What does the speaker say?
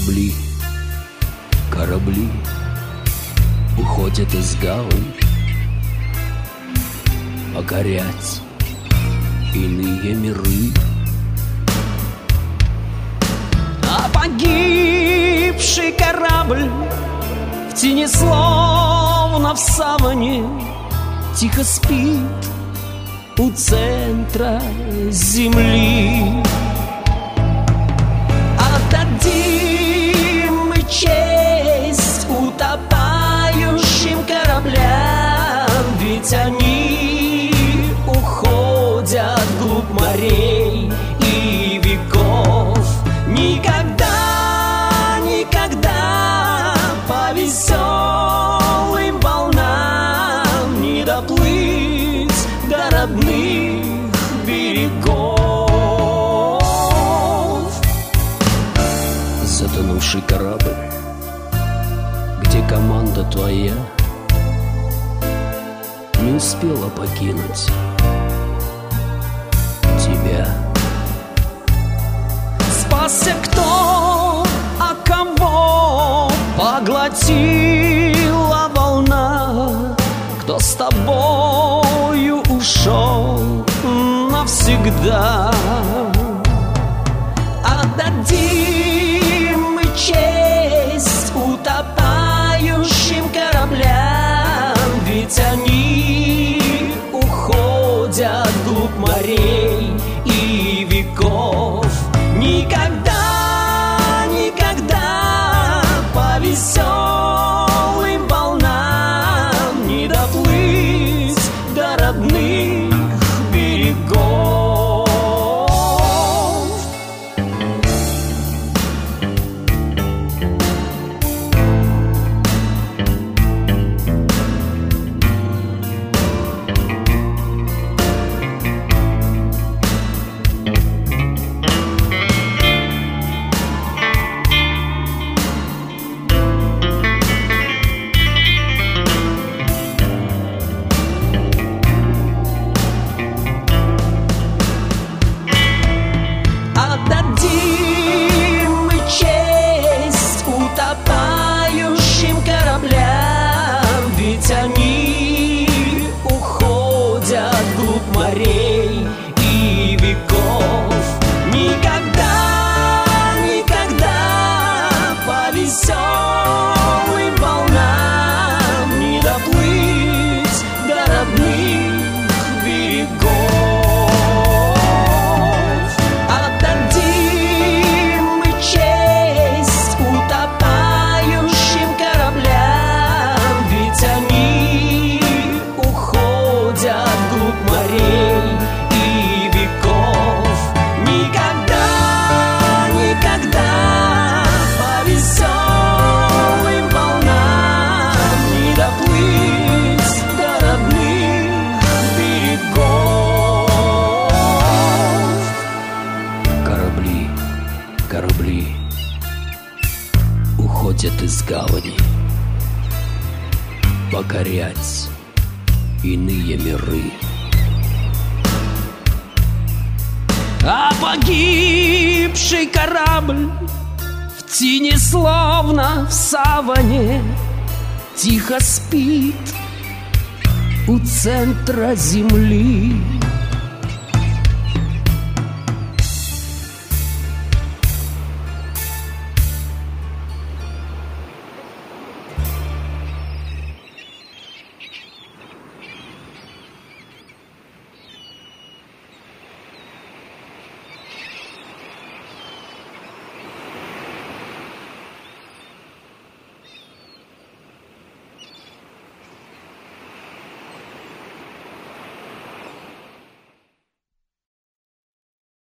Корабли, корабли уходят из гавани покорять иные миры. А погибший корабль в тени, словно в саване, тихо спит у центра земли. Отдадим мы честь утопающим кораблям, ведь они уходят вглубь морей и веков. Никогда, никогда по веселым волнам не доплыть до родных берегов. Затонувший корабль, где команда твоя не успела покинуть тебя. Спасся кто, а кого поглотила волна? Кто с тобою ушел навсегда? Отдадим мы честь утопающим кораблям, ведь они уходят вглубь морей и веков. Никогда, никогда по веселым волнам не доплыть до родных берегов. Отдадим мы честь утопающим кораблям, ведь они уходят вглубь морей и веков. Никогда, никогда по веселым волнам не доплыть до родных берегов. Корабли уходят из гавани покорять иные миры. А погибший корабль в тени, словно в саване, тихо спит у центра земли.